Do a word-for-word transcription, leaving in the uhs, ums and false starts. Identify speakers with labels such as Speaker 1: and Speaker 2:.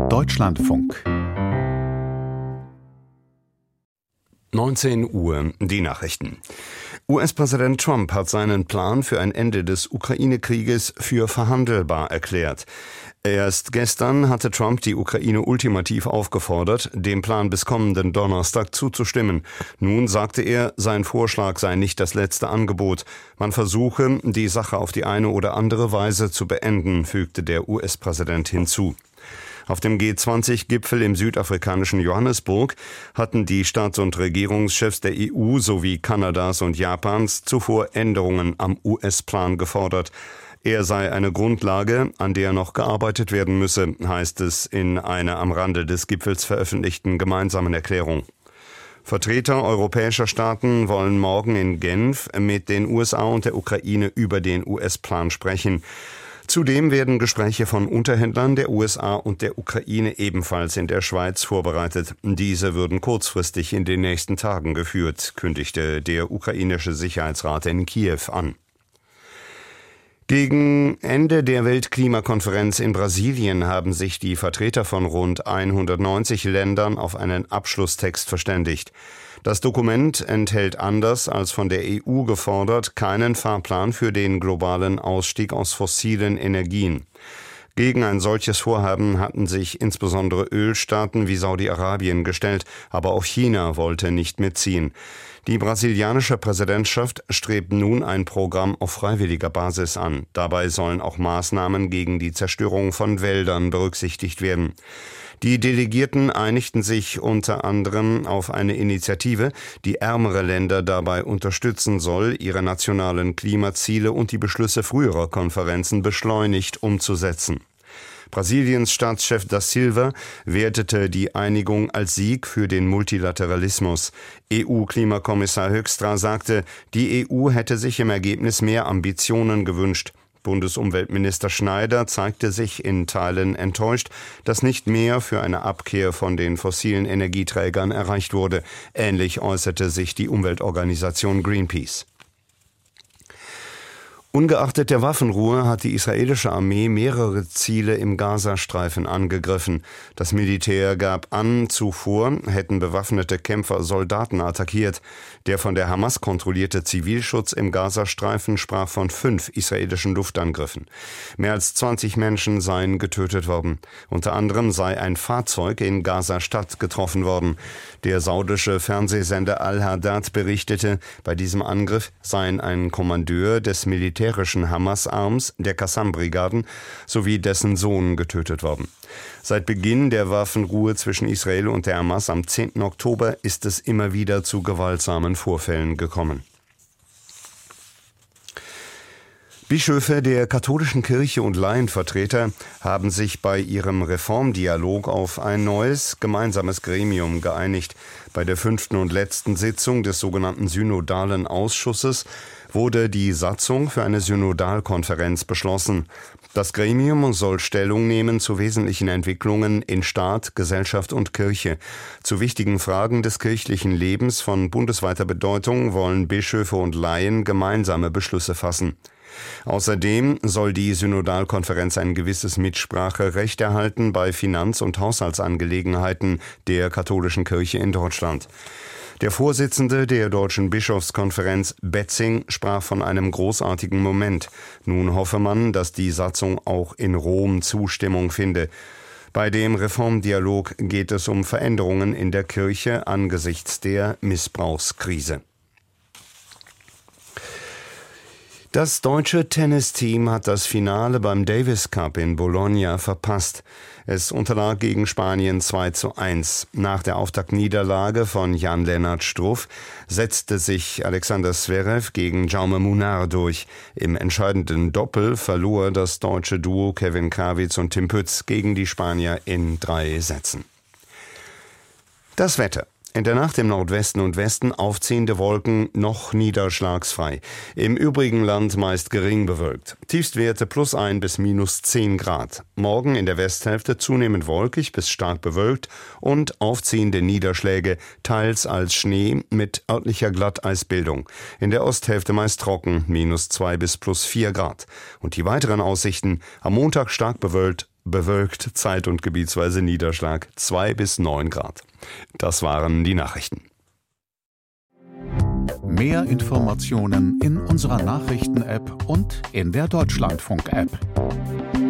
Speaker 1: Deutschlandfunk.
Speaker 2: neunzehn Uhr, die Nachrichten. U S-Präsident Trump hat seinen Plan für ein Ende des Ukraine-Krieges für verhandelbar erklärt. Erst gestern hatte Trump die Ukraine ultimativ aufgefordert, dem Plan bis kommenden Donnerstag zuzustimmen. Nun sagte er, sein Vorschlag sei nicht das letzte Angebot. Man versuche, die Sache auf die eine oder andere Weise zu beenden, fügte der U S-Präsident hinzu. Auf dem G zwanzig Gipfel im südafrikanischen Johannesburg hatten die Staats- und Regierungschefs der E U sowie Kanadas und Japans zuvor Änderungen am U S-Plan gefordert. Er sei eine Grundlage, an der noch gearbeitet werden müsse, heißt es in einer am Rande des Gipfels veröffentlichten gemeinsamen Erklärung. Vertreter europäischer Staaten wollen morgen in Genf mit den U S A und der Ukraine über den U S-Plan sprechen. Zudem werden Gespräche von Unterhändlern der U S A und der Ukraine ebenfalls in der Schweiz vorbereitet. Diese würden kurzfristig in den nächsten Tagen geführt, kündigte der ukrainische Sicherheitsrat in Kiew an. Gegen Ende der Weltklimakonferenz in Brasilien haben sich die Vertreter von rund hundertneunzig Ländern auf einen Abschlusstext verständigt. Das Dokument enthält anders als von der E U gefordert keinen Fahrplan für den globalen Ausstieg aus fossilen Energien. Gegen ein solches Vorhaben hatten sich insbesondere Ölstaaten wie Saudi-Arabien gestellt, aber auch China wollte nicht mitziehen. Die brasilianische Präsidentschaft strebt nun ein Programm auf freiwilliger Basis an. Dabei sollen auch Maßnahmen gegen die Zerstörung von Wäldern berücksichtigt werden. Die Delegierten einigten sich unter anderem auf eine Initiative, die ärmere Länder dabei unterstützen soll, ihre nationalen Klimaziele und die Beschlüsse früherer Konferenzen beschleunigt umzusetzen. Brasiliens Staatschef Da Silva wertete die Einigung als Sieg für den Multilateralismus. E U-Klimakommissar Hoekstra sagte, die E U hätte sich im Ergebnis mehr Ambitionen gewünscht. Bundesumweltminister Schneider zeigte sich in Teilen enttäuscht, dass nicht mehr für eine Abkehr von den fossilen Energieträgern erreicht wurde. Ähnlich äußerte sich die Umweltorganisation Greenpeace. Ungeachtet der Waffenruhe hat die israelische Armee mehrere Ziele im Gazastreifen angegriffen. Das Militär gab an, zuvor hätten bewaffnete Kämpfer Soldaten attackiert. Der von der Hamas kontrollierte Zivilschutz im Gazastreifen sprach von fünf israelischen Luftangriffen. Mehr als zwanzig Menschen seien getötet worden. Unter anderem sei ein Fahrzeug in Gaza-Stadt getroffen worden. Der saudische Fernsehsender Al-Hadad berichtete, bei diesem Angriff seien ein Kommandeur des Militärs militärischen Hamas-Arms, der Qassam-Brigaden, sowie dessen Sohn getötet worden. Seit Beginn der Waffenruhe zwischen Israel und der Hamas am zehnten Oktober ist es immer wieder zu gewaltsamen Vorfällen gekommen. Bischöfe der katholischen Kirche und Laienvertreter haben sich bei ihrem Reformdialog auf ein neues gemeinsames Gremium geeinigt. Bei der fünften und letzten Sitzung des sogenannten Synodalen Ausschusses wurde die Satzung für eine Synodalkonferenz beschlossen. Das Gremium soll Stellung nehmen zu wesentlichen Entwicklungen in Staat, Gesellschaft und Kirche. Zu wichtigen Fragen des kirchlichen Lebens von bundesweiter Bedeutung wollen Bischöfe und Laien gemeinsame Beschlüsse fassen. Außerdem soll die Synodalkonferenz ein gewisses Mitspracherecht erhalten bei Finanz- und Haushaltsangelegenheiten der katholischen Kirche in Deutschland. Der Vorsitzende der Deutschen Bischofskonferenz, Betzing, sprach von einem großartigen Moment. Nun hoffe man, dass die Satzung auch in Rom Zustimmung finde. Bei dem Reformdialog geht es um Veränderungen in der Kirche angesichts der Missbrauchskrise. Das deutsche Tennisteam hat das Finale beim Davis Cup in Bologna verpasst. Es unterlag gegen Spanien zwei zu eins. Nach der Auftaktniederlage von Jan-Lennart Struff setzte sich Alexander Zverev gegen Jaume Munar durch. Im entscheidenden Doppel verlor das deutsche Duo Kevin Krawitz und Tim Pütz gegen die Spanier in drei Sätzen. Das Wetter. In der Nacht im Nordwesten und Westen aufziehende Wolken, noch niederschlagsfrei. Im übrigen Land meist gering bewölkt. Tiefstwerte plus ein bis minus zehn Grad. Morgen in der Westhälfte zunehmend wolkig bis stark bewölkt und aufziehende Niederschläge, teils als Schnee mit örtlicher Glatteisbildung. In der Osthälfte meist trocken, minus zwei bis plus vier Grad. Und die weiteren Aussichten: am Montag stark bewölkt, bewölkt, zeit- und gebietsweise Niederschlag, zwei bis neun Grad. Das waren die Nachrichten.
Speaker 1: Mehr Informationen in unserer Nachrichten-App und in der Deutschlandfunk-App.